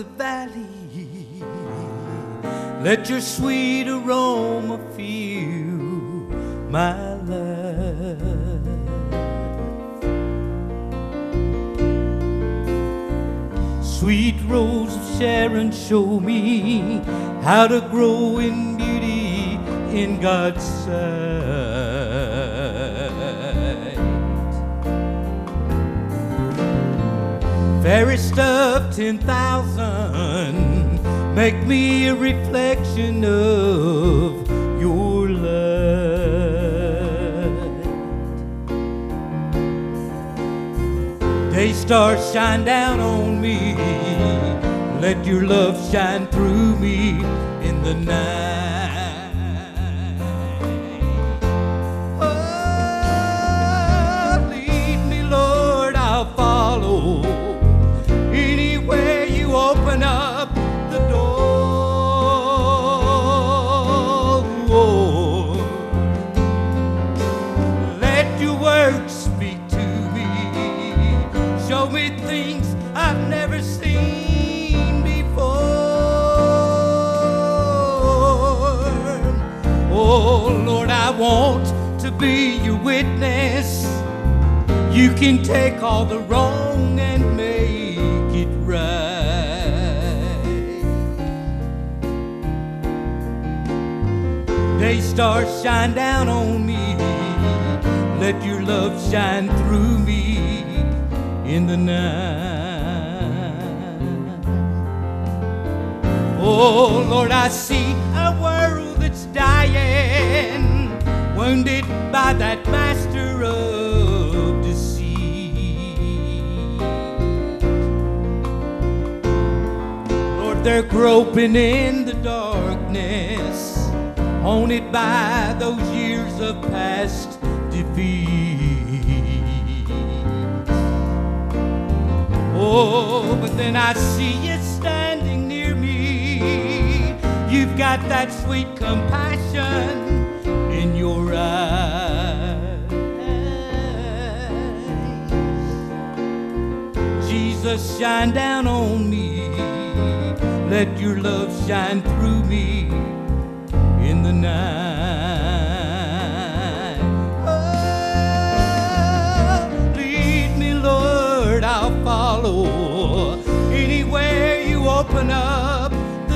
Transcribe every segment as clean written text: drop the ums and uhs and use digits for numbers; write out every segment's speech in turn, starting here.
the valley. Let your sweet aroma fill my life. Sweet rose of Sharon, show me how to grow in beauty in God's sight. Fairest of 10,000, make me a reflection of your light. Day stars shine down on me, let your love shine through me in the night. Oh, lead me, Lord, I'll follow. Anywhere you open up the door, let your word speak to me. Show me things I've never seen before. Oh Lord, I want to be your witness. You can take all the wrong and make it right. Day stars shine down on me, let your love shine through me in the night. Oh Lord, I see a world that's dying, wounded by that master of deceit. Lord, they're groping in the darkness, haunted by those years of past defeat. Oh, but then I see you standing near me. You've got that sweet compassion in your eyes. Jesus, shine down on me. Let your love shine through me in the night. Oh, lead me, Lord, I'll follow. Anywhere you open up the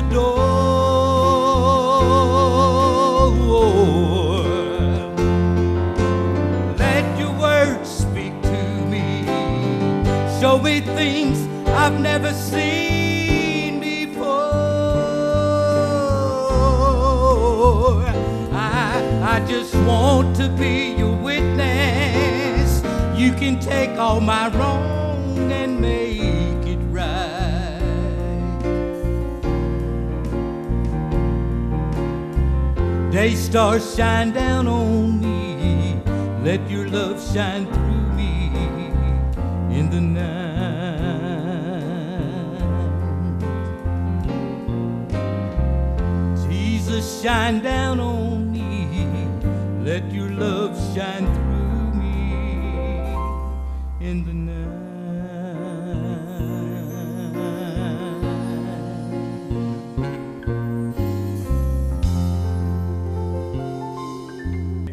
door, let your word speak to me. Show me things I've never seen before. I just want to be your witness. You can take all my wrong and make it right. Day stars shine down on me, let your love shine through me in the night. Jesus, shine down on me, let your love shine through